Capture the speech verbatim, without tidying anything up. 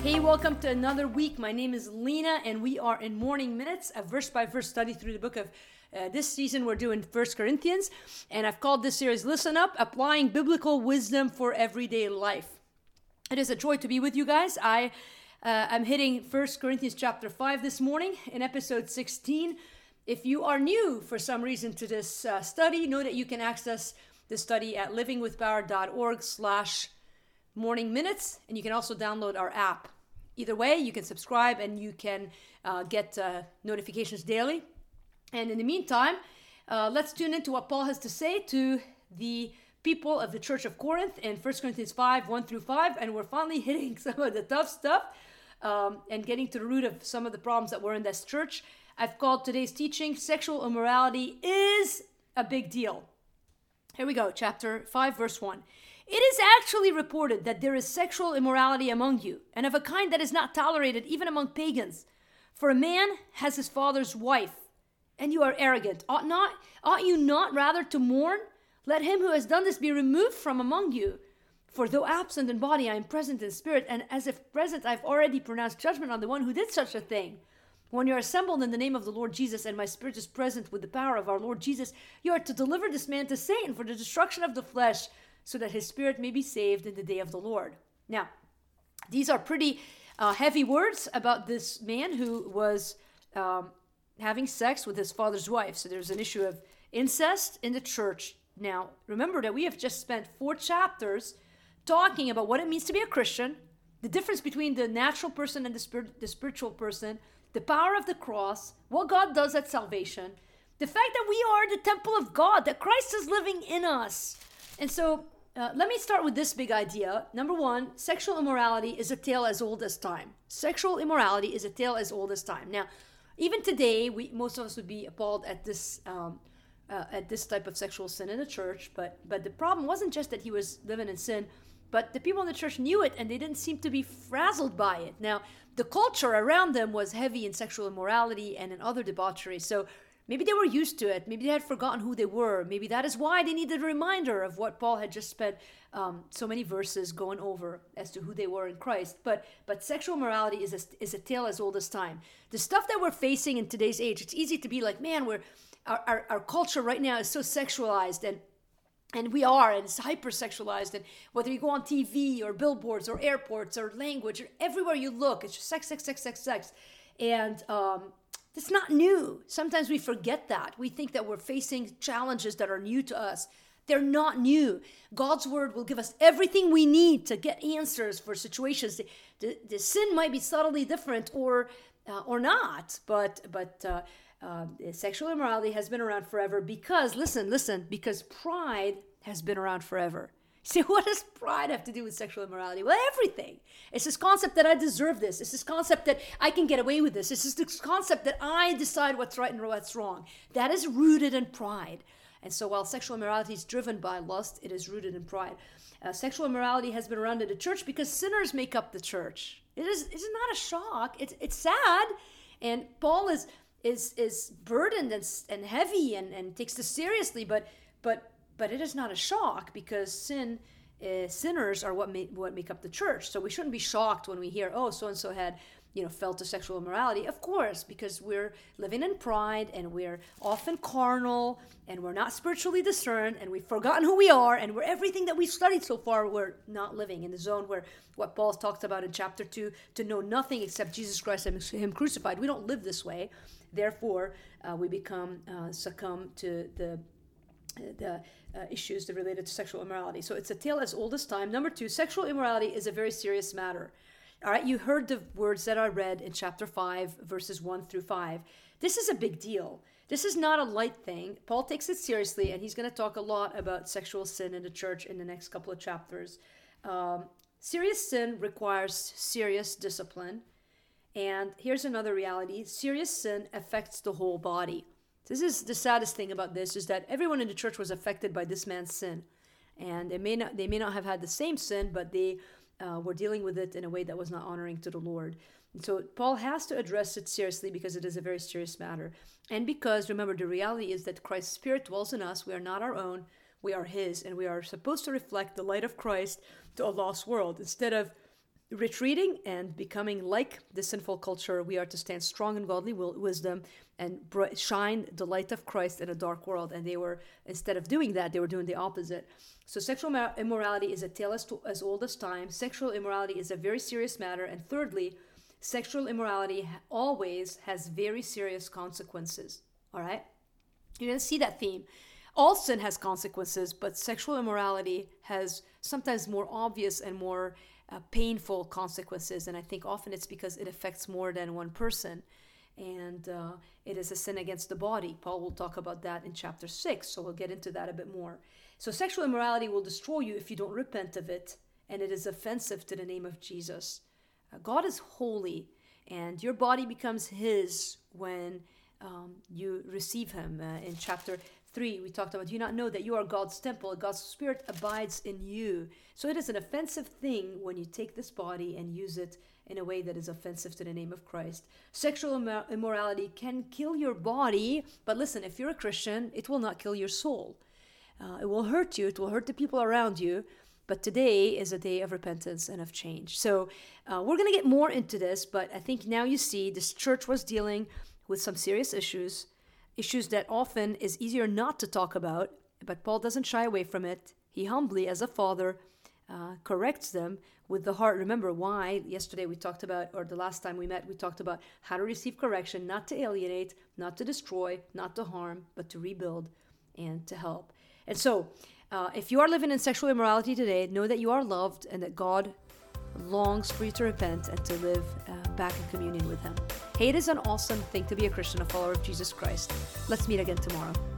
Hey, welcome to another week. My name is Lena, and we are in Morning Minutes, a verse-by-verse study through the book of, uh, this season we're doing First Corinthians, and I've called this series, Listen Up, Applying Biblical Wisdom for Everyday Life. It is a joy to be with you guys. I uh, am hitting First Corinthians chapter five this morning in episode sixteen. If you are new for some reason to this uh, study, know that you can access the study at livingwithpower.org slash morning minutes, and you can also download our app. Either way, you can subscribe and you can uh, get uh, notifications daily. And in the meantime, uh, let's tune into what Paul has to say to the people of the Church of Corinth in First Corinthians five, one through five. And we're finally hitting some of the tough stuff um, and getting to the root of some of the problems that were in this church. I've called today's teaching, Sexual Immorality is a Big Deal. Here we go, chapter five, verse one. It is actually reported that there is sexual immorality among you, and of a kind that is not tolerated even among pagans. For a man has his father's wife, and you are arrogant. Ought not, ought you not rather to mourn? Let him who has done this be removed from among you. For though absent in body, I am present in spirit, and as if present, I have already pronounced judgment on the one who did such a thing. When you are assembled in the name of the Lord Jesus, and my spirit is present with the power of our Lord Jesus, you are to deliver this man to Satan for the destruction of the flesh, so that his spirit may be saved in the day of the Lord. Now, these are pretty uh, heavy words about this man who was um, having sex with his father's wife. So there's an issue of incest in the church. Now, remember that we have just spent four chapters talking about what it means to be a Christian, the difference between the natural person and the, spirit, the spiritual person, the power of the cross, what God does at salvation, the fact that we are the temple of God, that Christ is living in us. And so, Uh, let me start with this big idea. Number one, sexual immorality is a tale as old as time. Sexual immorality is a tale as old as time. Now, even today, we most of us would be appalled at this um, uh, at this type of sexual sin in the church. But but the problem wasn't just that he was living in sin, but the people in the church knew it and they didn't seem to be frazzled by it. Now, the culture around them was heavy in sexual immorality and in other debauchery. So maybe they were used to it. Maybe they had forgotten who they were. Maybe that is why they needed a reminder of what Paul had just spent um, so many verses going over as to who they were in Christ. But but sexual morality is a, is a tale as old as time. The stuff that we're facing in today's age, it's easy to be like, man, we're our, our, our culture right now is so sexualized, and and we are, and it's hyper-sexualized. And whether you go on T V or billboards or airports or language, or everywhere you look, it's just sex, sex, sex, sex, sex. And um it's not new. Sometimes we forget that. We think that we're facing challenges that are new to us. They're not new. God's word will give us everything we need to get answers for situations. The, the, the sin might be subtly different or uh, or not, but but uh, uh, sexual immorality has been around forever because, listen, listen, because pride has been around forever. See, what does pride have to do with sexual immorality? Well, everything. It's this concept that I deserve this. It's this concept that I can get away with this. It's this concept that I decide what's right and what's wrong. That is rooted in pride. And so while sexual immorality is driven by lust, it is rooted in pride. Uh, sexual immorality has been around in the church because sinners make up the church. It is it's not a shock. It's it's sad. And Paul is is is burdened and, and heavy and, and takes this seriously, but but But it is not a shock because sin, uh, sinners are what make, what make up the church. So we shouldn't be shocked when we hear, oh, so-and-so had, you know, fell to sexual immorality. Of course, because we're living in pride and we're often carnal and we're not spiritually discerned and we've forgotten who we are and we're everything that we've studied so far, we're not living in the zone where what Paul talks about in chapter two, to know nothing except Jesus Christ and him crucified. We don't live this way. Therefore, uh, we become, uh, succumb to the the uh, issues that related to sexual immorality. So it's a tale as old as time. Number two, sexual immorality is a very serious matter. All right, you heard the words that I read in chapter five, verses one through five. This is a big deal. This is not a light thing. Paul takes it seriously, and he's going to talk a lot about sexual sin in the church in the next couple of chapters. Um, serious sin requires serious discipline. And here's another reality. Serious sin affects the whole body. This is the saddest thing about this, is that everyone in the church was affected by this man's sin. And they may not they may not have had the same sin, but they uh, were dealing with it in a way that was not honoring to the Lord. And so Paul has to address it seriously because it is a very serious matter. And because, remember, the reality is that Christ's Spirit dwells in us. We are not our own. We are his. And we are supposed to reflect the light of Christ to a lost world. Instead of retreating and becoming like the sinful culture. We are to stand strong in godly will, wisdom and br- shine the light of Christ in a dark world. And they were, instead of doing that, they were doing the opposite. So sexual immorality is a tale as, to, as old as time. Sexual immorality is a very serious matter. And thirdly, sexual immorality ha- always has very serious consequences. All right? You're going to see that theme. All sin has consequences, but sexual immorality has sometimes more obvious and more uh, painful consequences. And I think often it's because it affects more than one person. And uh, it is a sin against the body. Paul will talk about that in chapter six, so we'll get into that a bit more. So sexual immorality will destroy you if you don't repent of it, and it is offensive to the name of Jesus. Uh, God is holy, and your body becomes his when um, you receive him. Uh, in chapter three, we talked about, do you not know that you are God's temple, God's spirit abides in you. So it is an offensive thing when you take this body and use it in a way that is offensive to the name of Christ. Sexual immor- immorality can kill your body, but listen, if you're a Christian, it will not kill your soul. Uh, it will hurt you, it will hurt the people around you, but today is a day of repentance and of change. So uh, we're going to get more into this, but I think now you see this church was dealing with some serious issues, issues that often is easier not to talk about, but Paul doesn't shy away from it. He humbly, as a father, uh, corrects them with the heart. Remember why yesterday we talked about, or the last time we met, we talked about how to receive correction, not to alienate, not to destroy, not to harm, but to rebuild and to help. And so, uh, if you are living in sexual immorality today, know that you are loved and that God longs for you to repent and to live uh, back in communion with him. Hey, it is an awesome thing to be a Christian, a follower of Jesus Christ. Let's meet again tomorrow.